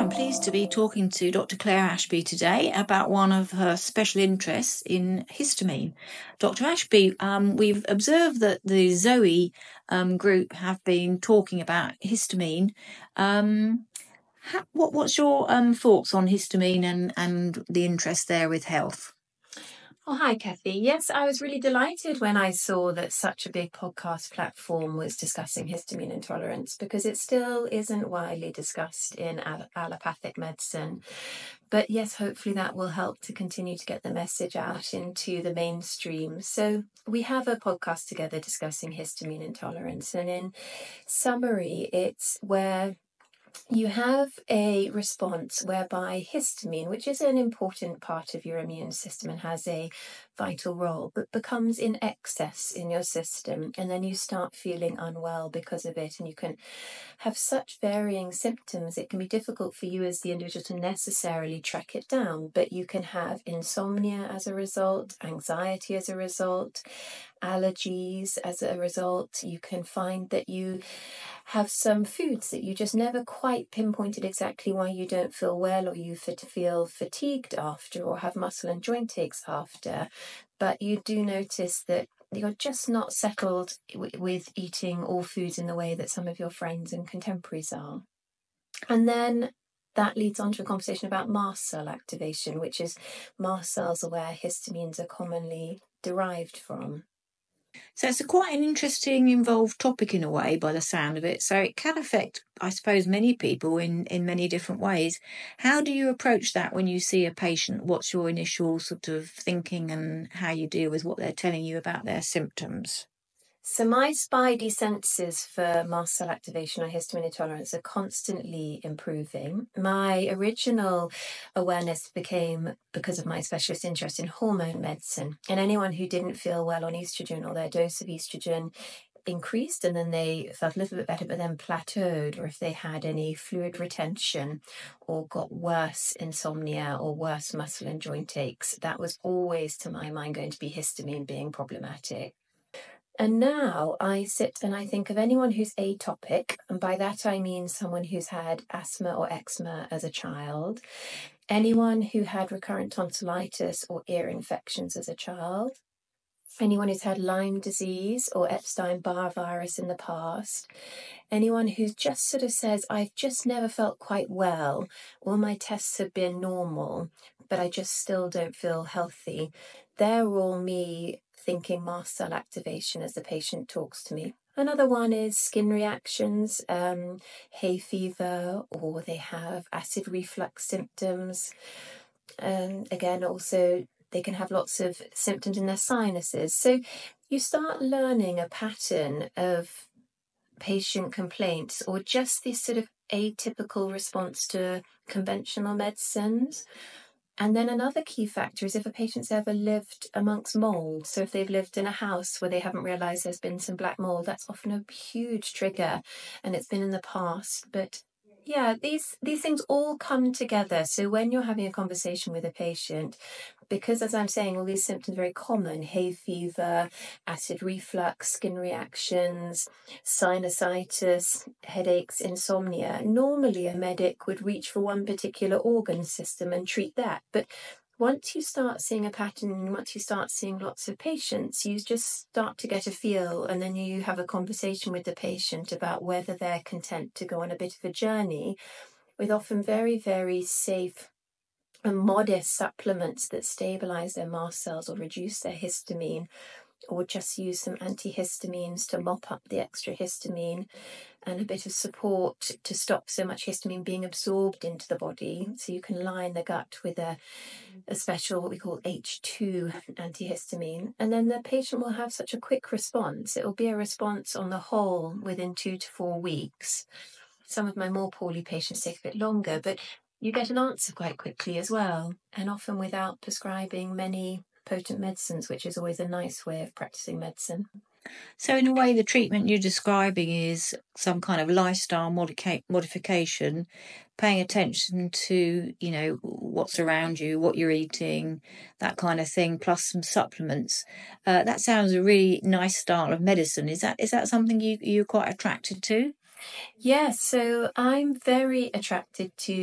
I'm pleased to be talking to Dr. Claire Ashby today about one of her special interests in histamine. Dr. Ashby, we've observed that the Zoe group have been talking about histamine. What's your thoughts on histamine and the interest there with health? Oh, hi, Kathy. Yes, I was really delighted when I saw that such a big podcast platform was discussing histamine intolerance, because it still isn't widely discussed in allopathic medicine. But yes, hopefully that will help to continue to get the message out into the mainstream. So we have a podcast together discussing histamine intolerance. And in summary, it's where you have a response whereby histamine, which is an important part of your immune system and has a vital role, but becomes in excess in your system. And then you start feeling unwell because of it. And you can have such varying symptoms. It can be difficult for you as the individual to necessarily track it down, but you can have insomnia as a result, anxiety as a result, allergies as a result. You can find that you have some foods that you just never quite pinpointed exactly why you don't feel well, or you feel fatigued after, or have muscle and joint aches after. But you do notice that you're just not settled with eating all foods in the way that some of your friends and contemporaries are. And then that leads on to a conversation about mast cell activation, which is mast cells are where histamines are commonly derived from. So it's quite an interesting, involved topic in a way, by the sound of it. So it can affect, I suppose, many people in many different ways. How do you approach that when you see a patient? What's your initial sort of thinking and how you deal with what they're telling you about their symptoms? So my spidey senses for mast cell activation or histamine intolerance are constantly improving. My original awareness became because of my specialist interest in hormone medicine. And anyone who didn't feel well on estrogen, or their dose of estrogen increased and then they felt a little bit better but then plateaued, or if they had any fluid retention or got worse insomnia or worse muscle and joint aches, that was always, to my mind, going to be histamine being problematic. And now I sit and I think of anyone who's atopic, and by that I mean someone who's had asthma or eczema as a child, anyone who had recurrent tonsillitis or ear infections as a child, anyone who's had Lyme disease or Epstein-Barr virus in the past, anyone who just sort of says, I've just never felt quite well, all my tests have been normal, but I just still don't feel healthy. They're all me thinking mast cell activation as the patient talks to me. Another one is skin reactions, hay fever, or they have acid reflux symptoms. And again, also they can have lots of symptoms in their sinuses. So you start learning a pattern of patient complaints, or just this sort of atypical response to conventional medicines. And then another key factor is if a patient's ever lived amongst mold. So if they've lived in a house where they haven't realised there's been some black mold, that's often a huge trigger, and it's been in the past. But yeah, these things all come together. So when you're having a conversation with a patient, because as I'm saying, all these symptoms are very common: hay fever, acid reflux, skin reactions, sinusitis, headaches, insomnia. Normally a medic would reach for one particular organ system and treat that. But once you start seeing a pattern, once you start seeing lots of patients, you just start to get a feel, and then you have a conversation with the patient about whether they're content to go on a bit of a journey with often very, very safe and modest supplements that stabilize their mast cells or reduce their histamine, or just use some antihistamines to mop up the extra histamine, and a bit of support to stop so much histamine being absorbed into the body. So you can line the gut with a special, what we call H2 antihistamine. And then the patient will have such a quick response. It will be a response on the whole within 2 to 4 weeks. Some of my more poorly patients take a bit longer, but you get an answer quite quickly as well, and often without prescribing many potent medicines, which is always a nice way of practicing medicine. So in a way, the treatment you're describing is some kind of lifestyle modification, paying attention to, what's around you, what you're eating, that kind of thing, plus some supplements. That sounds a really nice style of medicine. Is that something you're quite attracted to? Yes, so I'm very attracted to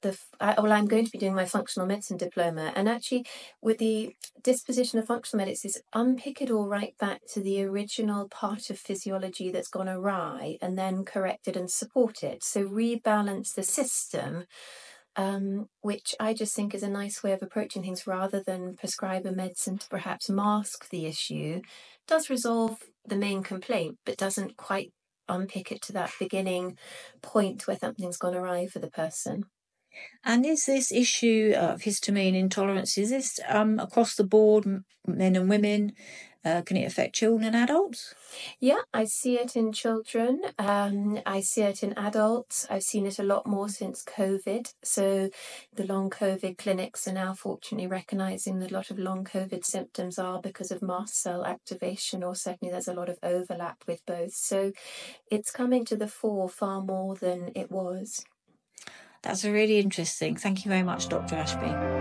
I'm going to be doing my functional medicine diploma, and actually with the disposition of functional medicine is unpick it all right back to the original part of physiology that's gone awry and then correct it and support it. So rebalance the system, which I just think is a nice way of approaching things rather than prescribe a medicine to perhaps mask the issue. Does resolve the main complaint, but doesn't quite unpick it to that beginning point where something's gone awry for the person. And is this issue of histamine intolerance, is this across the board, men and women? Can it affect children and adults? Yeah, I see it in children. I see it in adults. I've seen it a lot more since COVID. So the long COVID clinics are now fortunately recognizing that a lot of long COVID symptoms are because of mast cell activation, or certainly there's a lot of overlap with both. So it's coming to the fore far more than it was. That's really interesting. Thank you very much, Dr. Ashby.